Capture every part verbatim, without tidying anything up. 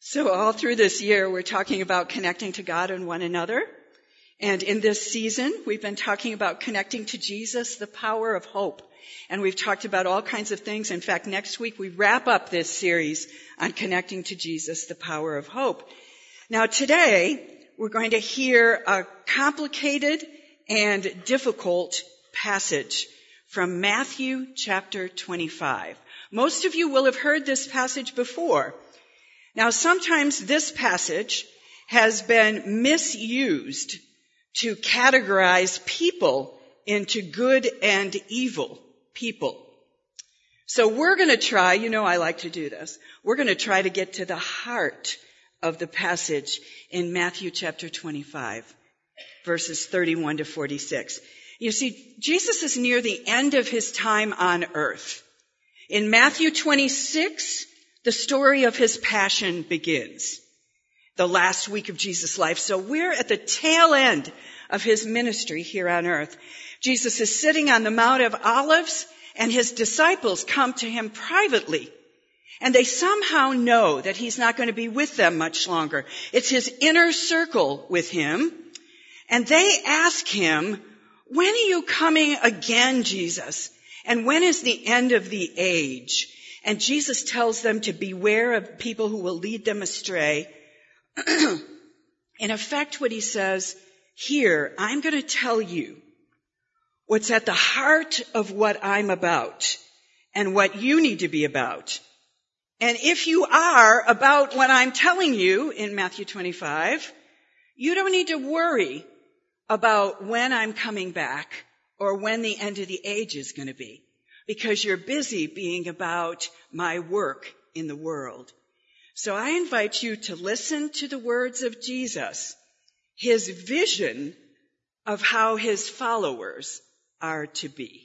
So all through this year, we're talking about connecting to God and one another. And in this season, we've been talking about connecting to Jesus, the power of hope. And we've talked about all kinds of things. In fact, next week, we wrap up this series on connecting to Jesus, the power of hope. Now today, we're going to hear a complicated and difficult passage from Matthew chapter twenty-five. Most of you will have heard this passage before. Now, sometimes this passage has been misused to categorize people into good and evil people. So we're going to try, you know I like to do this, we're going to try to get to the heart of the passage in Matthew chapter twenty-five, verses thirty-one to forty-six. You see, Jesus is near the end of his time on earth. In Matthew twenty-six, the story of his passion begins, the last week of Jesus' life. So we're at the tail end of his ministry here on earth. Jesus is sitting on the Mount of Olives, and his disciples come to him privately. And they somehow know that he's not going to be with them much longer. It's his inner circle with him. And they ask him, "When are you coming again, Jesus? And when is the end of the age?" And Jesus tells them to beware of people who will lead them astray. In effect, what he says, here, I'm going to tell you what's at the heart of what I'm about and what you need to be about. And if you are about what I'm telling you in Matthew twenty-five, you don't need to worry about when I'm coming back or when the end of the age is going to be, because you're busy being about my work in the world. So I invite you to listen to the words of Jesus, his vision of how his followers are to be.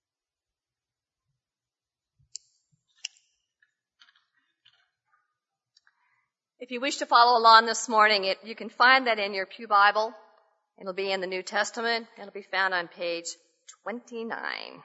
If you wish to follow along this morning, it, you can find that in your Pew Bible. It'll be in the New Testament. It'll be found on page twenty-nine.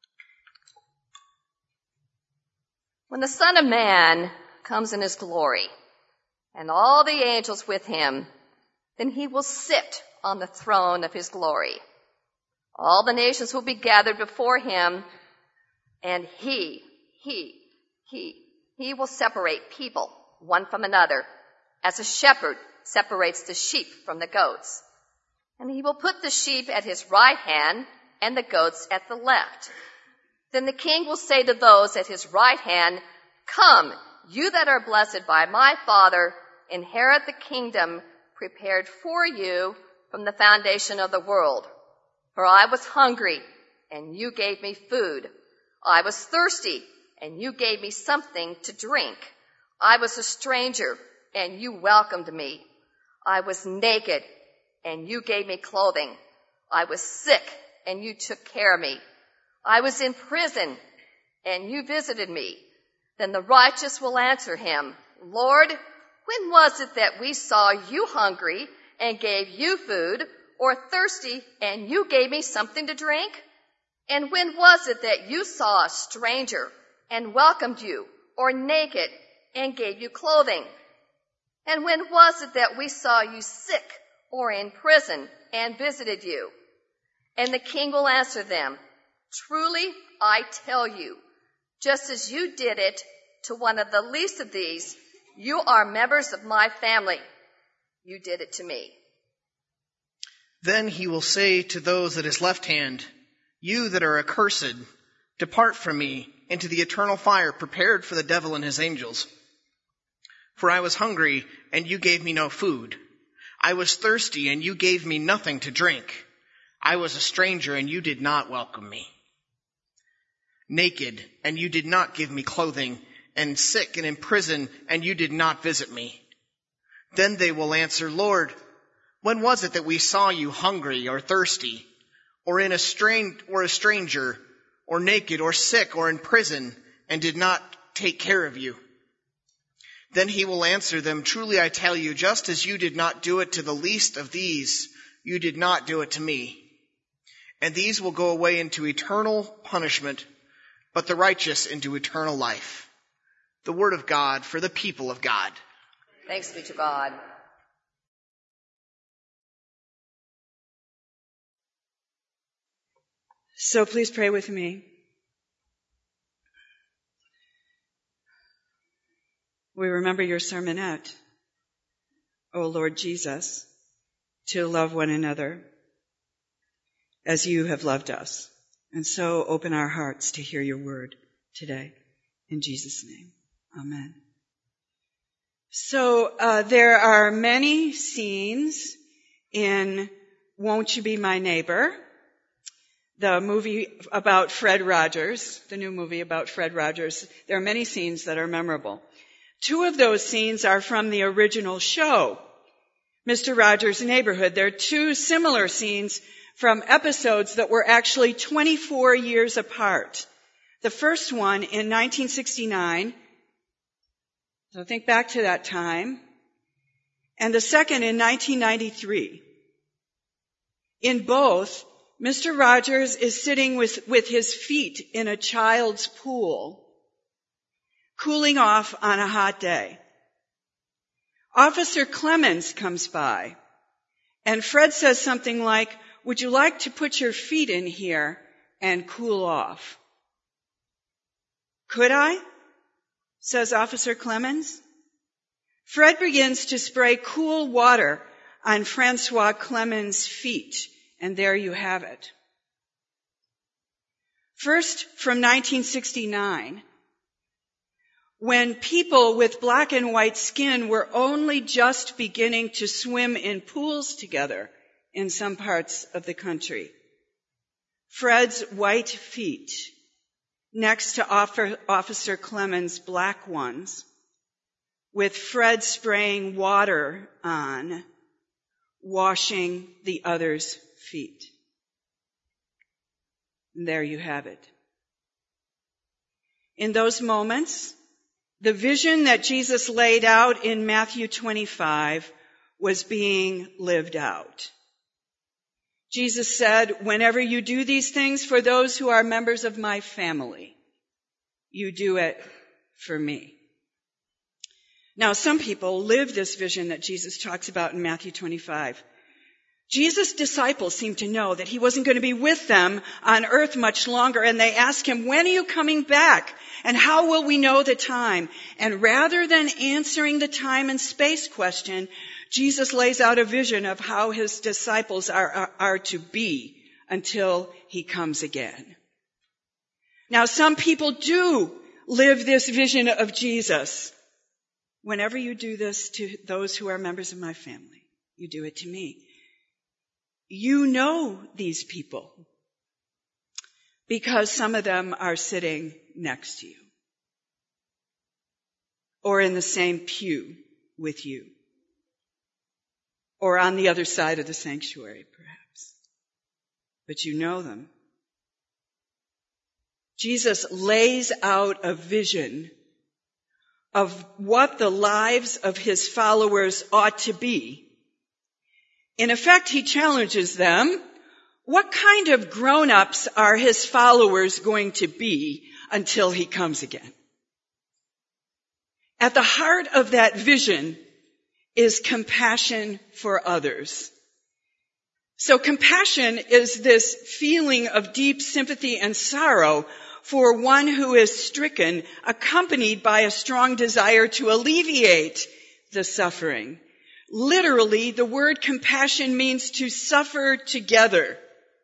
When the Son of Man comes in his glory, and all the angels with him, then he will sit on the throne of his glory. All the nations will be gathered before him, and he, he, he, he will separate people one from another, as a shepherd separates the sheep from the goats. And he will put the sheep at his right hand and the goats at the left. Then the king will say to those at his right hand, "Come, you that are blessed by my Father, inherit the kingdom prepared for you from the foundation of the world. For I was hungry, and you gave me food. I was thirsty, and you gave me something to drink. I was a stranger, and you welcomed me. I was naked, and you gave me clothing. I was sick, and you took care of me. I was in prison, and you visited me." Then the righteous will answer him, "Lord, when was it that we saw you hungry and gave you food, or thirsty and you gave me something to drink? And when was it that you saw a stranger and welcomed you, or naked and gave you clothing? And when was it that we saw you sick or in prison and visited you?" And the king will answer them, "Truly I tell you, just as you did it to one of the least of these, you are members of my family. You did it to me." Then he will say to those at his left hand, "You that are accursed, depart from me into the eternal fire prepared for the devil and his angels. For I was hungry, and you gave me no food. I was thirsty, and you gave me nothing to drink. I was a stranger, and you did not welcome me. Naked, and you did not give me clothing, and sick and in prison, and you did not visit me." Then they will answer, "Lord, when was it that we saw you hungry or thirsty, or in a strange or a stranger, or naked or sick or in prison, and did not take care of you?" Then he will answer them, "Truly I tell you, just as you did not do it to the least of these, you did not do it to me." And these will go away into eternal punishment, but the righteous into eternal life. The word of God for the people of God. Thanks be to God. So please pray with me. We remember your sermonette, O Lord Jesus, to love one another as you have loved us. And so open our hearts to hear your word today. In Jesus' name, amen. So uh, there are many scenes in Won't You Be My Neighbor, the movie about Fred Rogers, the new movie about Fred Rogers. There are many scenes that are memorable. Two of those scenes are from the original show, Mister Rogers' Neighborhood. There are two similar scenes from episodes that were actually twenty-four years apart. The first one in nineteen sixty-nine, so think back to that time, and the second in nineteen ninety-three. In both, Mister Rogers is sitting with, with his feet in a child's pool, cooling off on a hot day. Officer Clemens comes by, and Fred says something like, "Would you like to put your feet in here and cool off?" "Could I?" says Officer Clemens. Fred begins to spray cool water on Francois Clemens' feet, and there you have it. First, from nineteen sixty-nine, when people with black and white skin were only just beginning to swim in pools together in some parts of the country. Fred's white feet next to Officer Clemens' black ones, with Fred spraying water on, washing the other's feet. And there you have it. In those moments, the vision that Jesus laid out in Matthew twenty-five was being lived out. Jesus said, "Whenever you do these things for those who are members of my family, you do it for me." Now, some people live this vision that Jesus talks about in Matthew twenty-five. Jesus' disciples seemed to know that he wasn't going to be with them on earth much longer, and they asked him, "When are you coming back? And how will we know the time?" And rather than answering the time and space question, Jesus lays out a vision of how his disciples are, are, are to be until he comes again. Now, some people do live this vision of Jesus. Whenever you do this to those who are members of my family, you do it to me. You know these people because some of them are sitting next to you or in the same pew with you or on the other side of the sanctuary, perhaps. But you know them. Jesus lays out a vision of what the lives of his followers ought to be. In effect, he challenges them. What kind of grown-ups are his followers going to be until he comes again? At the heart of that vision is compassion for others. So compassion is this feeling of deep sympathy and sorrow for one who is stricken, accompanied by a strong desire to alleviate the suffering. Literally, the word compassion means to suffer together.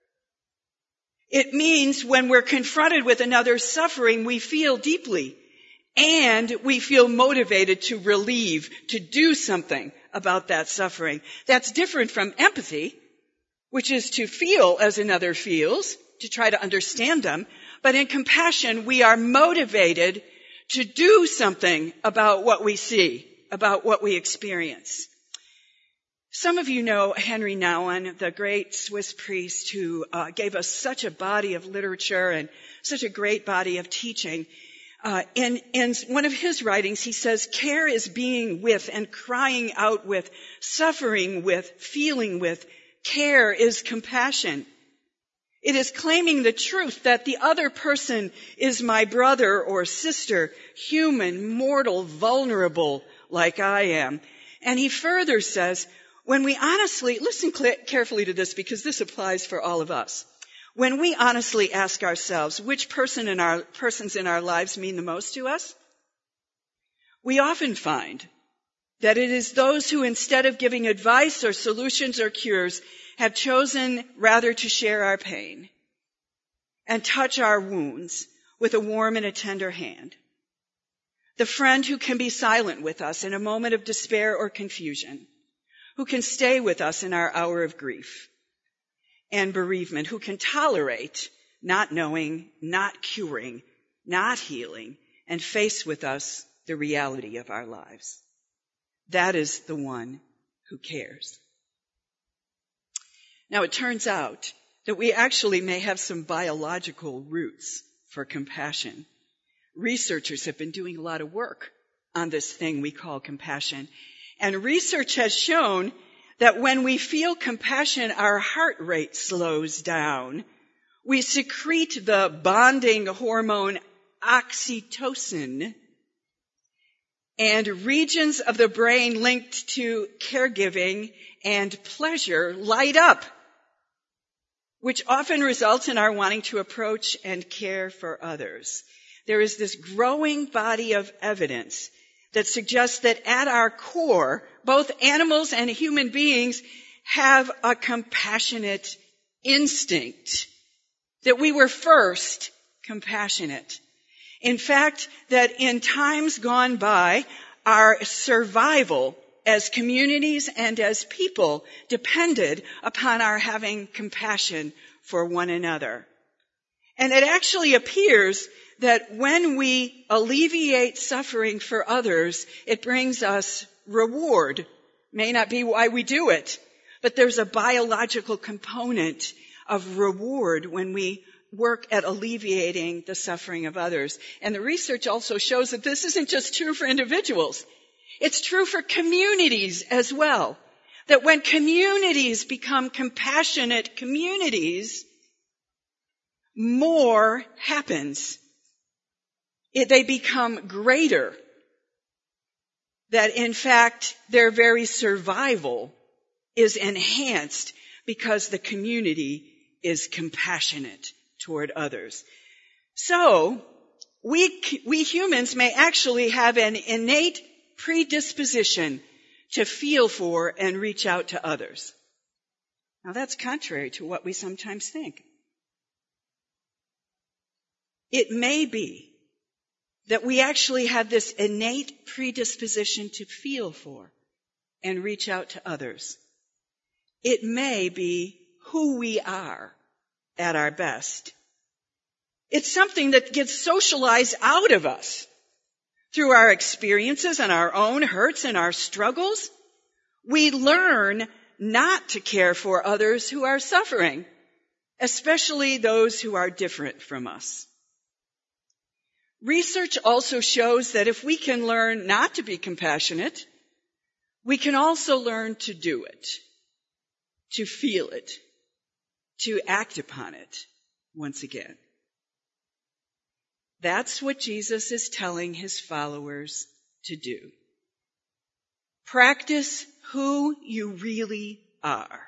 It means when we're confronted with another's suffering, we feel deeply and we feel motivated to relieve, to do something about that suffering. That's different from empathy, which is to feel as another feels, to try to understand them. But in compassion, we are motivated to do something about what we see, about what we experience. Some of you know Henry Nouwen, the great Swiss priest who uh, gave us such a body of literature and such a great body of teaching. Uh, in, in one of his writings, he says, care is being with and crying out with, suffering with, feeling with. Care is compassion. It is claiming the truth that the other person is my brother or sister, human, mortal, vulnerable, like I am. And he further says, when we honestly, listen carefully to this because this applies for all of us. When we honestly ask ourselves which person in our, persons in our lives mean the most to us, we often find that it is those who, instead of giving advice or solutions or cures, have chosen rather to share our pain and touch our wounds with a warm and a tender hand. The friend who can be silent with us in a moment of despair or confusion, who can stay with us in our hour of grief and bereavement, who can tolerate not knowing, not curing, not healing, and face with us the reality of our lives. That is the one who cares. Now, it turns out that we actually may have some biological roots for compassion. Researchers have been doing a lot of work on this thing we call compassion. And research has shown that when we feel compassion, our heart rate slows down. We secrete the bonding hormone oxytocin, and regions of the brain linked to caregiving and pleasure light up, which often results in our wanting to approach and care for others. There is this growing body of evidence that suggests that at our core, both animals and human beings have a compassionate instinct, that we were first compassionate. In fact, that in times gone by, our survival as communities and as people depended upon our having compassion for one another. And it actually appears that when we alleviate suffering for others, it brings us reward. May not be why we do it, but there's a biological component of reward when we work at alleviating the suffering of others. And the research also shows that this isn't just true for individuals. It's true for communities as well. That when communities become compassionate communities, more happens. It, they become greater. That in fact, their very survival is enhanced because the community is compassionate toward others. So, we, we humans may actually have an innate predisposition to feel for and reach out to others. Now that's contrary to what we sometimes think. It may be that we actually have this innate predisposition to feel for and reach out to others. It may be who we are at our best. It's something that gets socialized out of us through our experiences and our own hurts and our struggles. We learn not to care for others who are suffering, especially those who are different from us. Research also shows that if we can learn not to be compassionate, we can also learn to do it, to feel it, to act upon it once again. That's what Jesus is telling his followers to do. Practice who you really are.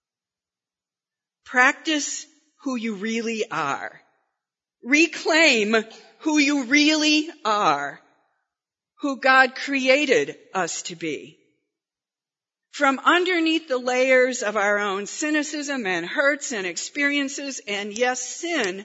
Practice who you really are. Reclaim who you really are, who God created us to be. From underneath the layers of our own cynicism and hurts and experiences and, yes, sin,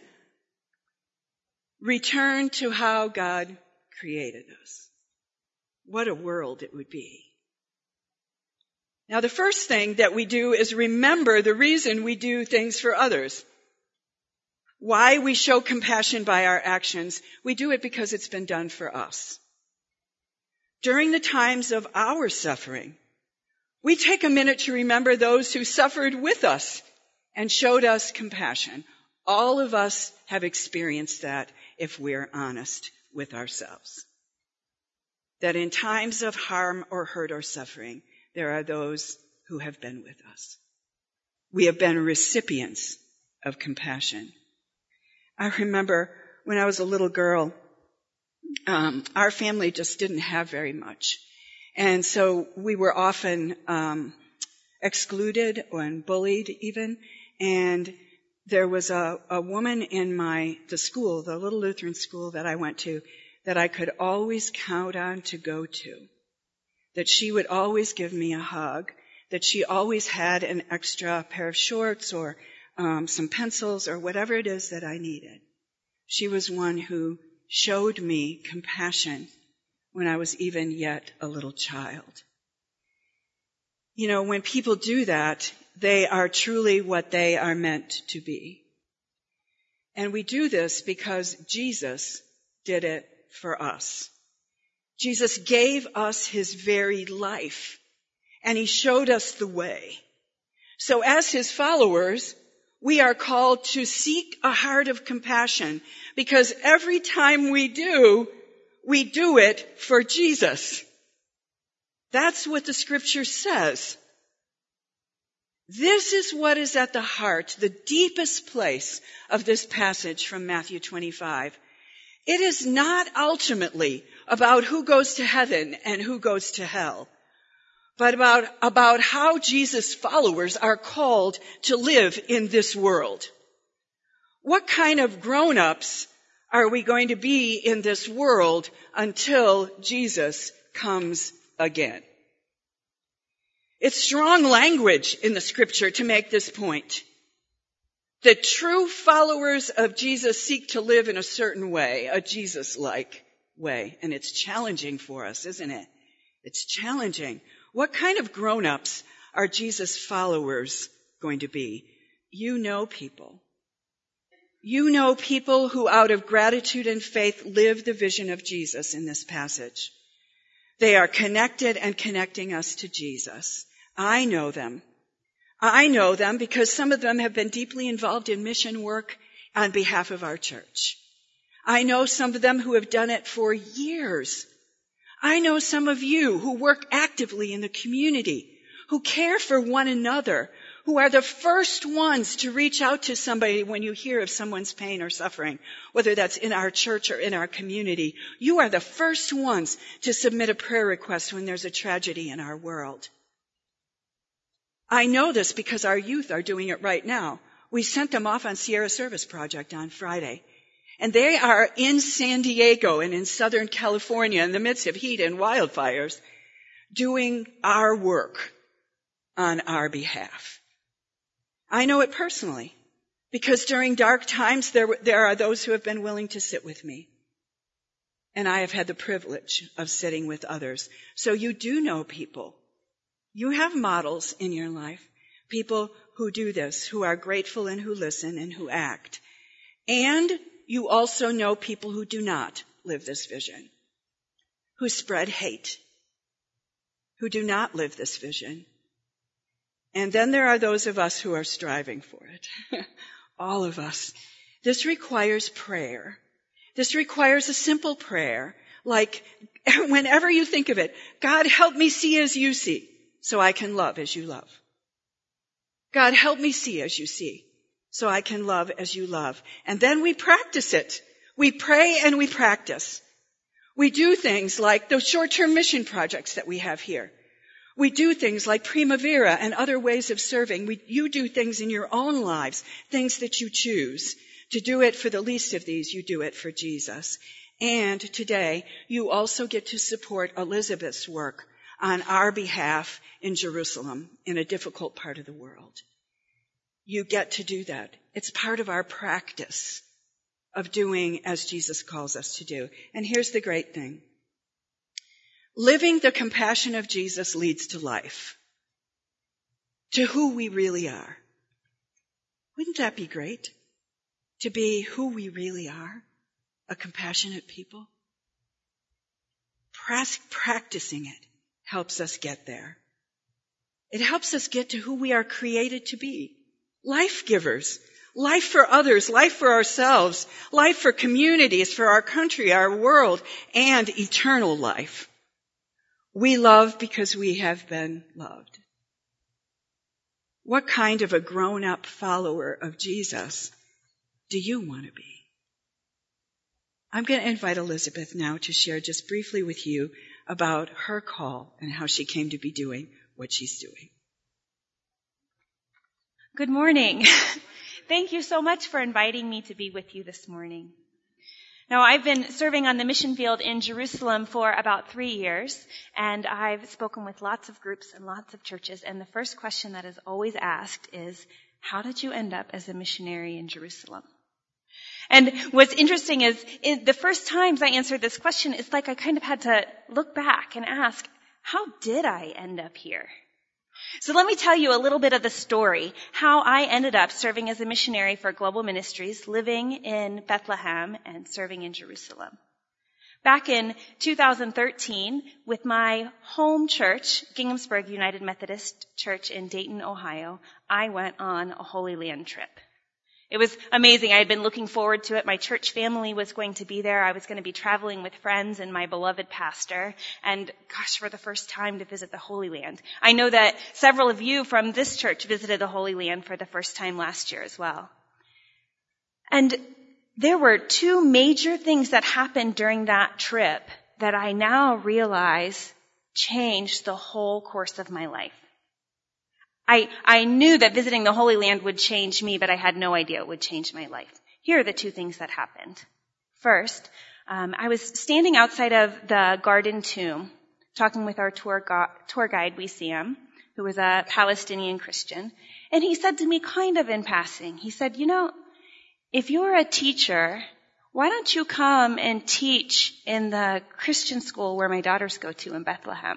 return to how God created us. What a world it would be. Now, the first thing that we do is remember the reason we do things for others. Why we show compassion by our actions. We do it because it's been done for us. During the times of our suffering, we take a minute to remember those who suffered with us and showed us compassion. All of us have experienced that if we're honest with ourselves. That in times of harm or hurt or suffering, there are those who have been with us. We have been recipients of compassion. I remember when I was a little girl, um, our family just didn't have very much. And so we were often um, excluded and bullied even. And there was a, a woman in my the school, the little Lutheran school that I went to, that I could always count on to go to. That she would always give me a hug. That she always had an extra pair of shorts or um, some pencils or whatever it is that I needed. She was one who showed me compassion when I was even yet a little child. You know, when people do that, they are truly what they are meant to be. And we do this because Jesus did it for us. Jesus gave us his very life, and he showed us the way. So as his followers, we are called to seek a heart of compassion, because every time we do, we do it for Jesus. That's what the scripture says. This is what is at the heart, the deepest place of this passage from Matthew twenty-five. It is not ultimately about who goes to heaven and who goes to hell, but about, about how Jesus' followers are called to live in this world. What kind of grown-ups are we going to be in this world until Jesus comes again? It's strong language in the scripture to make this point. The true followers of Jesus seek to live in a certain way, a Jesus-like way. And it's challenging for us, isn't it? It's challenging. What kind of grown-ups are Jesus' followers going to be? You know people. You know people who out of gratitude and faith live the vision of Jesus in this passage. They are connected and connecting us to Jesus. I know them. I know them because some of them have been deeply involved in mission work on behalf of our church. I know some of them who have done it for years. I know some of you who work actively in the community, who care for one another, who are the first ones to reach out to somebody when you hear of someone's pain or suffering, whether that's in our church or in our community. You are the first ones to submit a prayer request when there's a tragedy in our world. I know this because our youth are doing it right now. We sent them off on Sierra Service Project on Friday. And they are in San Diego and in Southern California in the midst of heat and wildfires doing our work on our behalf. I know it personally because during dark times there, there are those who have been willing to sit with me. And I have had the privilege of sitting with others. So you do know people. You have models in your life, people who do this, who are grateful and who listen and who act. And you also know people who do not live this vision, who spread hate, who do not live this vision. And then there are those of us who are striving for it. All of us. This requires prayer. This requires a simple prayer, like whenever you think of it, God, help me see as you see, so I can love as you love. God, help me see as you see, so I can love as you love. And then we practice it. We pray and we practice. We do things like those short-term mission projects that we have here. We do things like Primavera and other ways of serving. We, you do things in your own lives, things that you choose. To do it for the least of these, you do it for Jesus. And today, you also get to support Elizabeth's work on our behalf in Jerusalem, in a difficult part of the world. You get to do that. It's part of our practice of doing as Jesus calls us to do. And here's the great thing. Living the compassion of Jesus leads to life, to who we really are. Wouldn't that be great? To be who we really are, a compassionate people. Practicing it helps us get there. It helps us get to who we are created to be. Life givers. Life for others, life for ourselves, life for communities, for our country, our world, and eternal life. We love because we have been loved. What kind of a grown-up follower of Jesus do you want to be? I'm going to invite Elizabeth now to share just briefly with you about her call and how she came to be doing what she's doing. Good morning. Thank you so much for inviting me to be with you this morning. Now, I've been serving on the mission field in Jerusalem for about three years, and I've spoken with lots of groups and lots of churches, and the first question that is always asked is, how did you end up as a missionary in Jerusalem? And what's interesting is, in the first times I answered this question, it's like I kind of had to look back and ask, how did I end up here? So let me tell you a little bit of the story, how I ended up serving as a missionary for Global Ministries, living in Bethlehem and serving in Jerusalem. Back in two thousand thirteen, with my home church, Ginghamsburg United Methodist Church in Dayton, Ohio, I went on a Holy Land trip. It was amazing. I had been looking forward to it. My church family was going to be there. I was going to be traveling with friends and my beloved pastor. And gosh, for the first time to visit the Holy Land. I know that several of you from this church visited the Holy Land for the first time last year as well. And there were two major things that happened during that trip that I now realize changed the whole course of my life. I, I knew that visiting the Holy Land would change me, but I had no idea it would change my life. Here are the two things that happened. First, um, I was standing outside of the Garden Tomb, talking with our tour, gu- tour guide, Wissam, who was a Palestinian Christian, and he said to me kind of in passing, he said, you know, if you're a teacher, why don't you come and teach in the Christian school where my daughters go to in Bethlehem?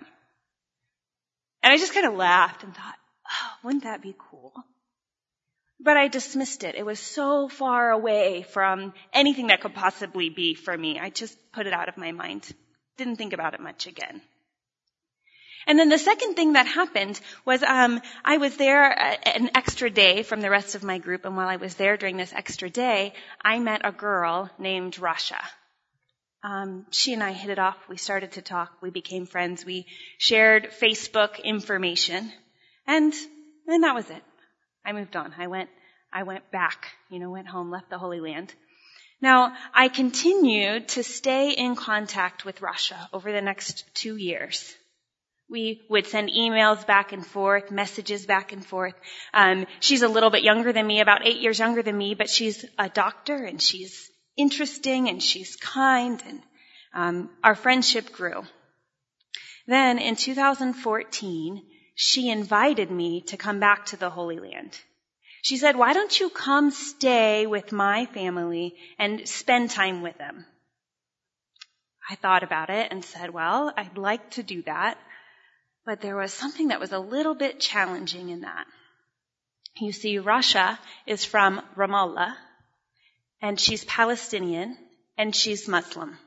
And I just kind of laughed and thought, oh, wouldn't that be cool? But I dismissed it. It was so far away from anything that could possibly be for me. I just put it out of my mind. Didn't think about it much again. And then the second thing that happened was um I was there an extra day from the rest of my group, and while I was there during this extra day, I met a girl named Rasha. Um, she and I hit it off. We started to talk. We became friends. We shared Facebook information. And then that was it. I moved on. I went, I went back, you know, went home, left the Holy Land. Now, I continued to stay in contact with Rasha over the next two years. We would send emails back and forth, messages back and forth. Um, she's a little bit younger than me, about eight years younger than me, but she's a doctor and she's interesting and she's kind, and um, our friendship grew. Then in two thousand fourteen, she invited me to come back to the Holy Land. She said, why don't you come stay with my family and spend time with them? I thought about it and said, well, I'd like to do that. But there was something that was a little bit challenging in that. You see, Rasha is from Ramallah, and she's Palestinian, and she's Muslim.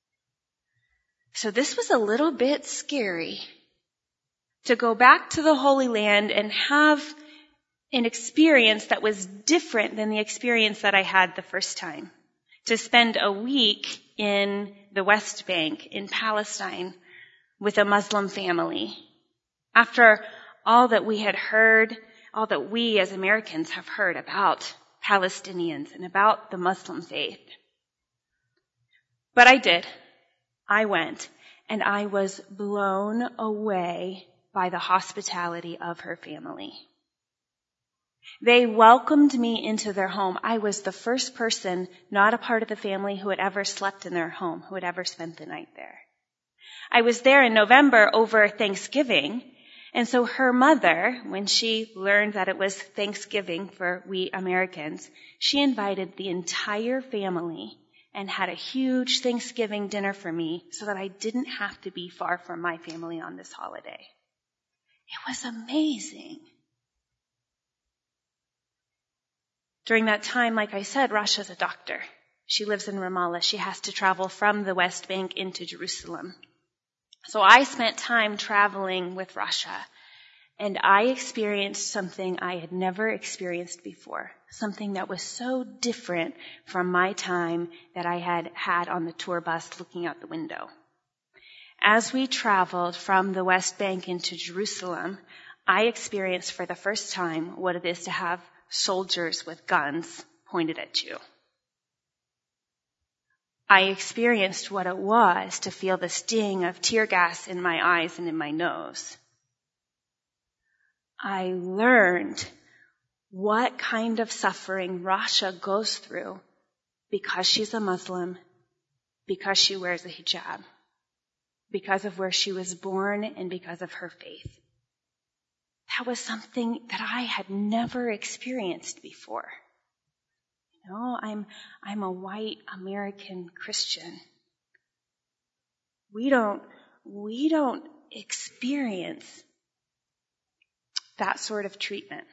So this was a little bit scary. To go back to the Holy Land and have an experience that was different than the experience that I had the first time. To spend a week in the West Bank, in Palestine, with a Muslim family. After all that we had heard, all that we as Americans have heard about Palestinians and about the Muslim faith. But I did. I went, and I was blown away by the hospitality of her family. They welcomed me into their home. I was the first person, not a part of the family, who had ever slept in their home, who had ever spent the night there. I was there in November over Thanksgiving, and so her mother, when she learned that it was Thanksgiving for we Americans, she invited the entire family and had a huge Thanksgiving dinner for me so that I didn't have to be far from my family on this holiday. It was amazing. During that time, like I said, Rasha's a doctor. She lives in Ramallah. She has to travel from the West Bank into Jerusalem. So I spent time traveling with Rasha, and I experienced something I had never experienced before, something that was so different from my time that I had had on the tour bus looking out the window. As we traveled from the West Bank into Jerusalem, I experienced for the first time what it is to have soldiers with guns pointed at you. I experienced what it was to feel the sting of tear gas in my eyes and in my nose. I learned what kind of suffering Rasha goes through because she's a Muslim, because she wears a hijab, because of where she was born and because of her faith. That was something that I had never experienced before. You know, I'm, I'm a white American Christian. We don't, we don't experience that sort of treatment.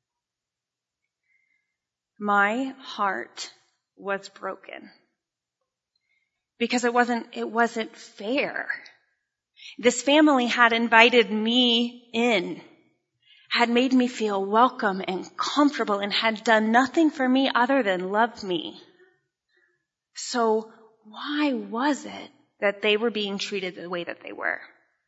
My heart was broken because it wasn't, it wasn't fair. This family had invited me in, had made me feel welcome and comfortable, and had done nothing for me other than love me. So why was it that they were being treated the way that they were?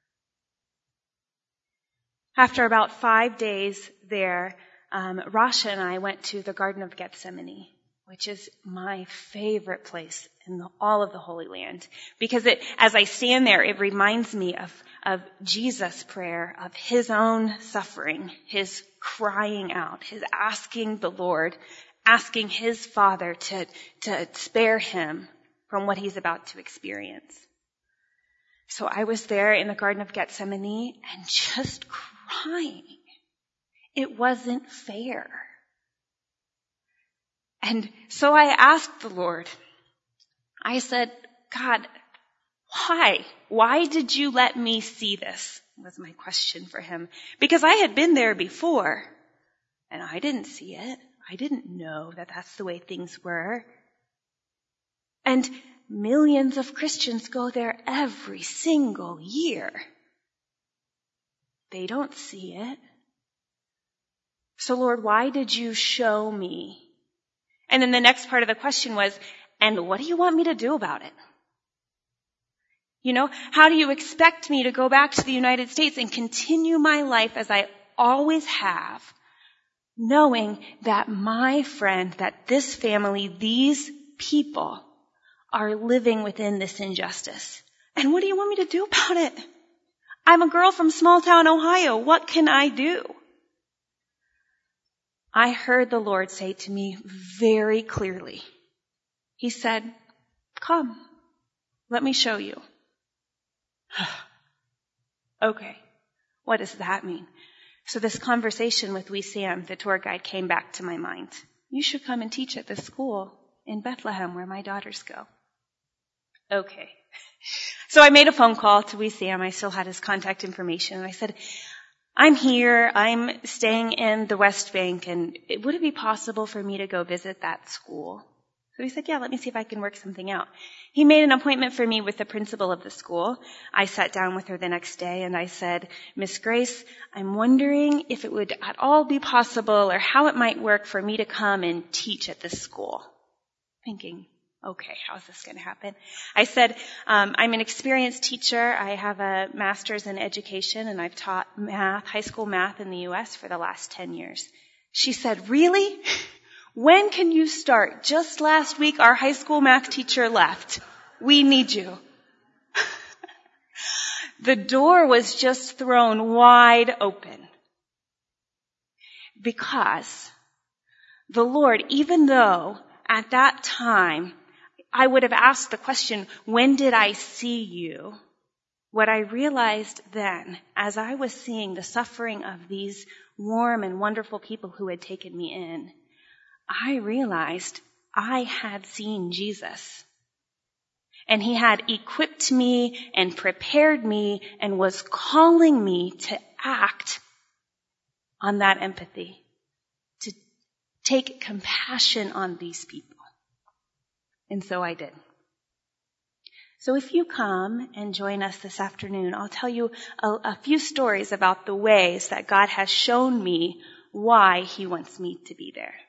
After about five days there, um, Rasha and I went to the Garden of Gethsemane, which is my favorite place in the, all of the Holy Land. Because it, as I stand there, it reminds me of, of Jesus' prayer, of his own suffering, his crying out, his asking the Lord, asking his Father to, to spare him from what he's about to experience. So I was there in the Garden of Gethsemane and just crying. It wasn't fair. And so I asked the Lord, I said, God, why? Why did you let me see this? Was my question for him. Because I had been there before, and I didn't see it. I didn't know that that's the way things were. And millions of Christians go there every single year. They don't see it. So Lord, why did you show me? And then the next part of the question was, and what do you want me to do about it? You know, how do you expect me to go back to the United States and continue my life as I always have, knowing that my friend, that this family, these people are living within this injustice? And what do you want me to do about it? I'm a girl from small town Ohio. What can I do? I heard the Lord say to me very clearly. He said, come, let me show you. Okay, what does that mean? So this conversation with Wee Sam, the tour guide, came back to my mind. You should come and teach at this school in Bethlehem where my daughters go. Okay. So I made a phone call to Wee Sam. I still had his contact information. And I said, I'm here. I'm staying in the West Bank. And would it be possible for me to go visit that school? So he said, yeah, let me see if I can work something out. He made an appointment for me with the principal of the school. I sat down with her the next day and I said, Miss Grace, I'm wondering if it would at all be possible or how it might work for me to come and teach at this school. Thinking, okay, how's this going to happen? I said, um, I'm an experienced teacher. I have a master's in education and I've taught math, high school math in the U S for the last ten years. She said, really? When can you start? Just last week, our high school math teacher left. We need you. The door was just thrown wide open. Because the Lord, even though at that time I would have asked the question, when did I see you? What I realized then, as I was seeing the suffering of these warm and wonderful people who had taken me in, I realized I had seen Jesus. And he had equipped me and prepared me and was calling me to act on that empathy, to take compassion on these people. And so I did. So if you come and join us this afternoon, I'll tell you a, a few stories about the ways that God has shown me why he wants me to be there.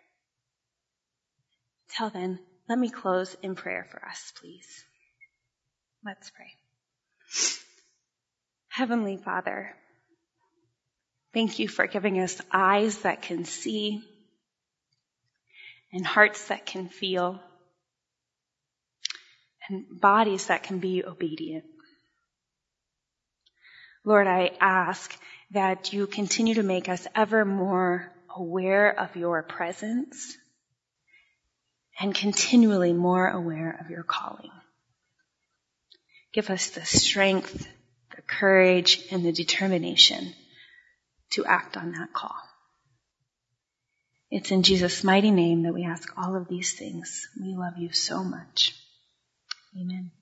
Till then, let me close in prayer for us, please. Let's pray. Heavenly Father, thank you for giving us eyes that can see and hearts that can feel and bodies that can be obedient. Lord, I ask that you continue to make us ever more aware of your presence and continually more aware of your calling. Give us the strength, the courage, and the determination to act on that call. It's in Jesus' mighty name that we ask all of these things. We love you so much. Amen.